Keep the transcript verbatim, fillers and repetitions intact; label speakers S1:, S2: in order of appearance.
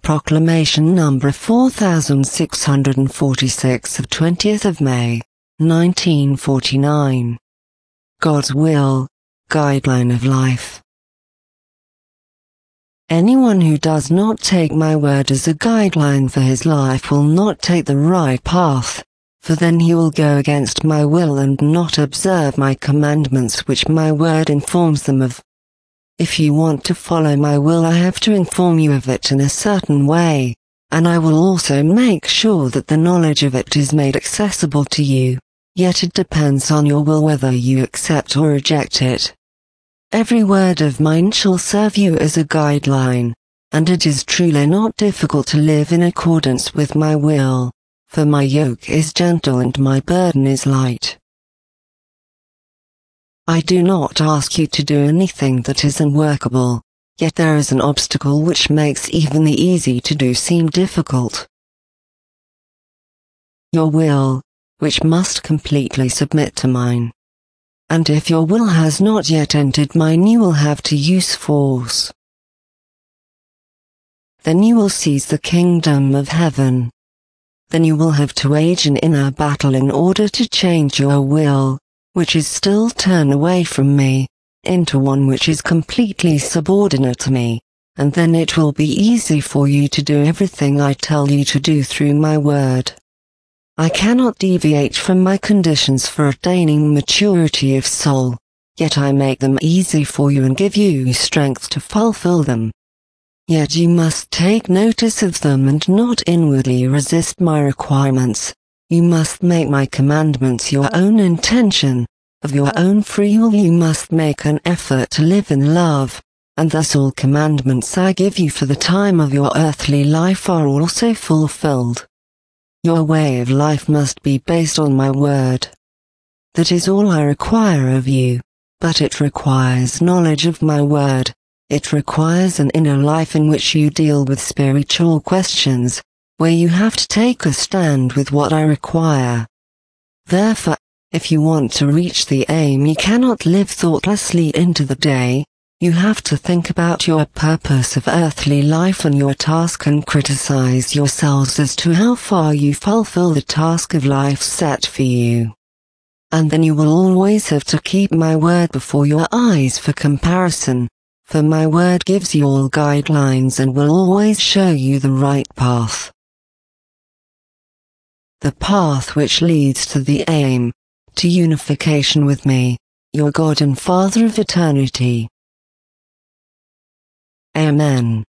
S1: Proclamation number four thousand six hundred forty-six of twentieth of May, nineteen forty-nine. God's Will, Guideline of Life. Anyone who does not take my word as a guideline for his life will not take the right path, for then he will go against my will and not observe my commandments which my word informs them of. If you want to follow my will, I have to inform you of it in a certain way, and I will also make sure that the knowledge of it is made accessible to you, yet it depends on your will whether you accept or reject it. Every word of mine shall serve you as a guideline, and it is truly not difficult to live in accordance with my will, for my yoke is gentle and my burden is light. I do not ask you to do anything that is unworkable, yet there is an obstacle which makes even the easy to do seem difficult. Your will, which must completely submit to mine. And if your will has not yet entered mine, you will have to use force. Then you will seize the kingdom of heaven. Then you will have to wage an inner battle in order to change your will, which is still turned away from me, into one which is completely subordinate to me, and then it will be easy for you to do everything I tell you to do through my word. I cannot deviate from my conditions for attaining maturity of soul, yet I make them easy for you and give you strength to fulfill them. Yet you must take notice of them and not inwardly resist my requirements. You must make my commandments your own intention. Of your own free will you must make an effort to live in love, and thus all commandments I give you for the time of your earthly life are also fulfilled. Your way of life must be based on my word. That is all I require of you, but it requires knowledge of my word. It requires an inner life in which you deal with spiritual questions, where you have to take a stand with what I require. Therefore, if you want to reach the aim, you cannot live thoughtlessly into the day. You have to think about your purpose of earthly life and your task and criticize yourselves as to how far you fulfill the task of life set for you. And then you will always have to keep my word before your eyes for comparison, for my word gives you all guidelines and will always show you the right path. The path which leads to the aim, to unification with me, your God and Father of eternity. Amen.